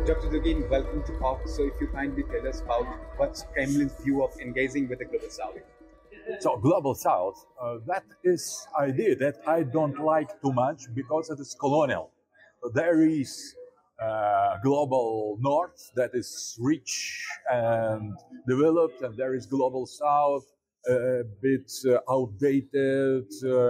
Dr. Dugin, welcome to Talk. So, if you kindly tell us about what's Kremlin's view of engaging with the Global South? So Global South, that is idea that I don't like too much because it is colonial. There is global North that is rich and developed, and there is global South, a bit outdated,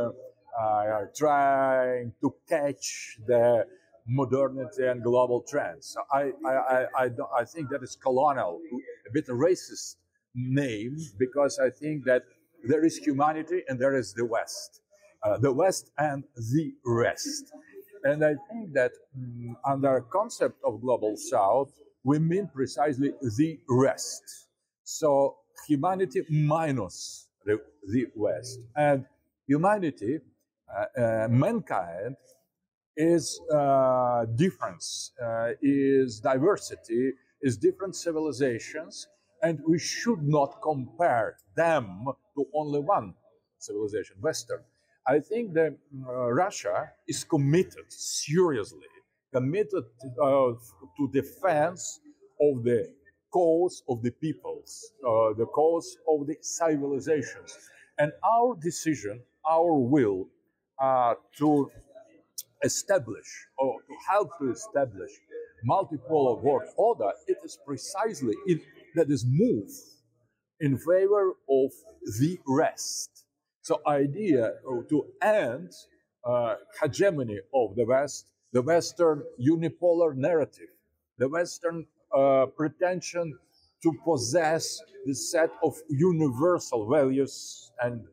trying to catch the modernity and global trends. So I think that is colonial, a bit racist name, because I think that there is humanity and there is the West and the rest. And I think that under concept of global South, we mean precisely the rest. So humanity minus the West. And humanity, mankind, is difference, is diversity, is different civilizations, and we should not compare them to only one civilization, Western. I think that Russia is committed, seriously committed to defense of the cause of the peoples, the cause of the civilizations. And our decision, our will to establish or to help to establish multipolar world order, it is precisely that is move in favor of the rest. So idea to end hegemony of the West, the Western unipolar narrative, the Western pretension to possess the set of universal values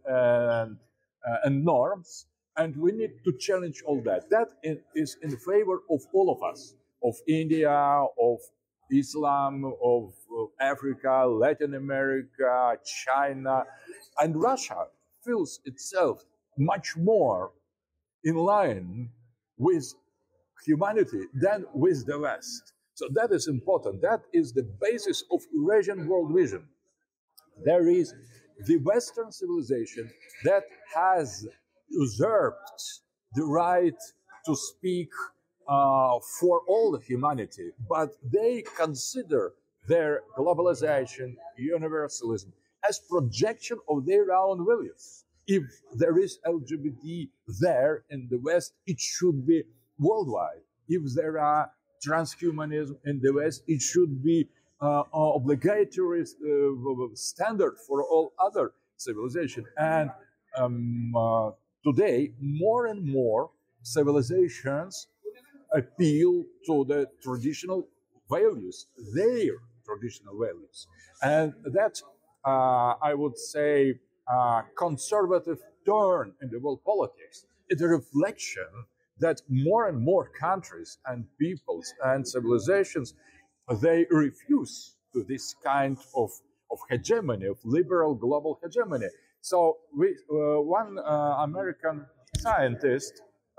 and norms. And we need to challenge all that. That is in favor of all of us, of India, of Islam, of Africa, Latin America, China. And Russia feels itself much more in line with humanity than with the West. So that is important. That is the basis of Eurasian world vision. There is the Western civilization that has usurped the right to speak for all the humanity, but they consider their globalization, universalism, as projection of their own values. If there is LGBT there in the West, it should be worldwide. If there are transhumanism in the West, it should be obligatory standard for all other civilization. And today, more and more civilizations appeal to the traditional values, their traditional values. And that, I would say, conservative turn in the world politics is a reflection that more and more countries and peoples and civilizations, they refuse to this kind of hegemony, of liberal global hegemony. So one American scientist,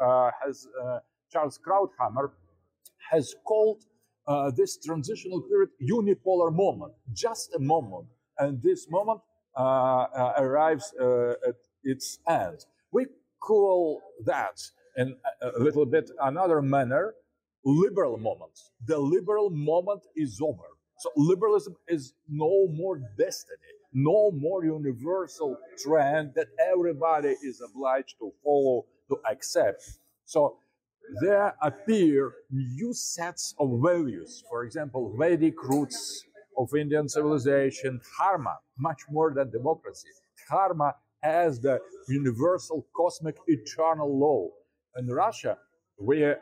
Charles Krauthammer, has called this transitional period unipolar moment, just a moment. And this moment arrives at its end. We call that in a little bit another manner, liberal moment. The liberal moment is over. So liberalism is no more destiny, no more universal trend that everybody is obliged to follow, to accept. So there appear new sets of values. For example, Vedic roots of Indian civilization, dharma, much more than democracy. Dharma as the universal cosmic eternal law. In Russia, we have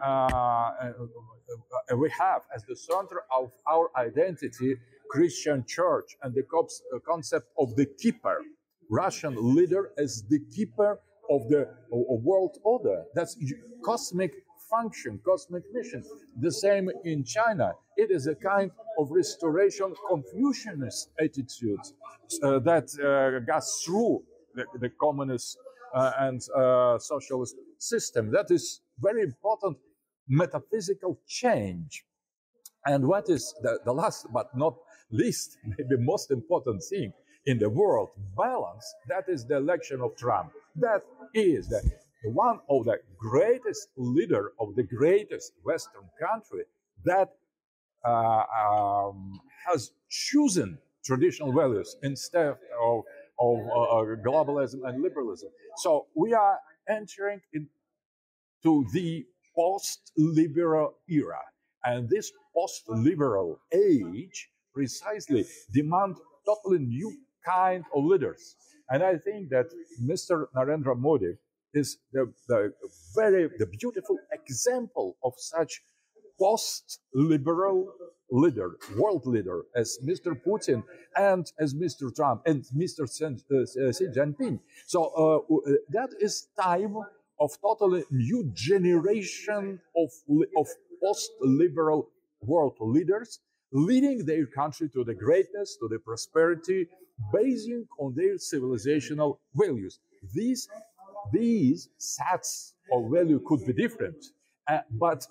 as the center of our identity Christian church and the concept of the keeper, Russian leader as the keeper of the world order. That's cosmic function, cosmic mission. The same in China. It is a kind of restoration Confucianist attitude that goes through the communist and socialist system. That is very important metaphysical change. And what is the last but not least, maybe most important thing in the world, balance, that is the election of Trump. That is the one of the greatest leader of the greatest Western country that has chosen traditional values instead of globalism and liberalism. So we are entering into the post-liberal era, and this post-liberal age precisely demand totally new kind of leaders. And I think that Mr. Narendra Modi is the beautiful example of such post-liberal leader, world leader, as Mr. Putin and as Mr. Trump and Mr. Xi Jinping. So that is time of totally new generation of post-liberal world leaders, leading their country to the greatness, to the prosperity, basing on their civilizational values. These sets of value could be different, but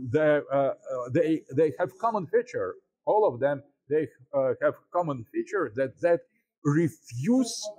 they have common feature. All of them, they have common feature that refuse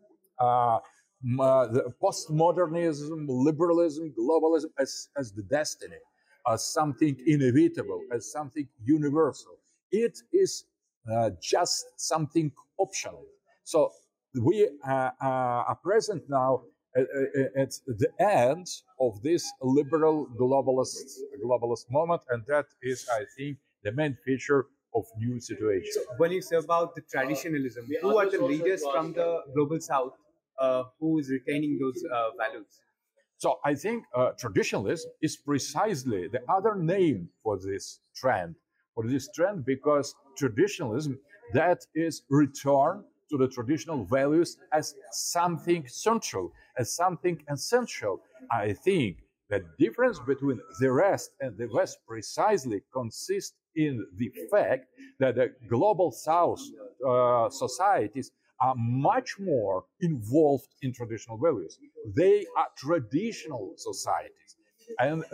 the postmodernism, liberalism, globalism as the destiny, as something inevitable, as something universal. It is just something optional. So we are present now at the end of this liberal globalist moment, and that is, I think, the main feature of new situation. So when you say about the traditionalism, who are the leaders from the global south who is retaining those values? So I think traditionalism is precisely the other name for this trend, because traditionalism, that is return to the traditional values as something central, as something essential. I think the difference between the rest and the West precisely consists in the fact that the global South societies are much more involved in traditional values. They are traditional societies. And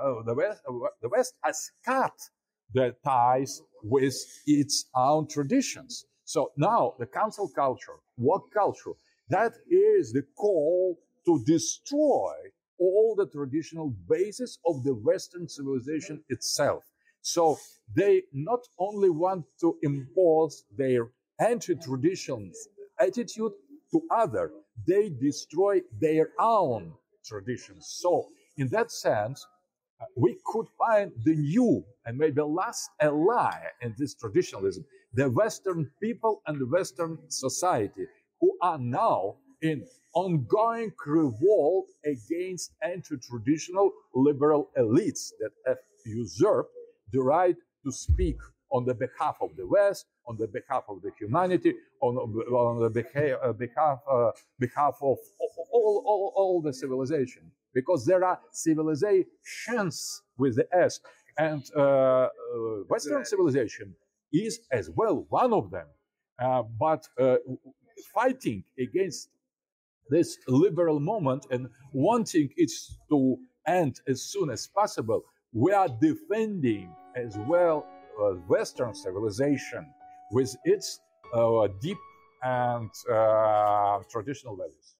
the West has cut the ties with its own traditions. So now the council culture, work culture, that is the call to destroy all the traditional basis of the Western civilization itself. So they not only want to impose their anti-traditions attitude to others, they destroy their own traditions. So in that sense, we could find the new and maybe last ally in this traditionalism, the Western people and the Western society, who are now in ongoing revolt against anti-traditional liberal elites that have usurped the right to speak on the behalf of the West, on the behalf of the humanity, on the behalf of all the civilization. Because there are civilizations with the S, and Western civilization is as well one of them. But fighting against this liberal moment and wanting it to end as soon as possible, we are defending as well Western civilization with its deep and traditional values.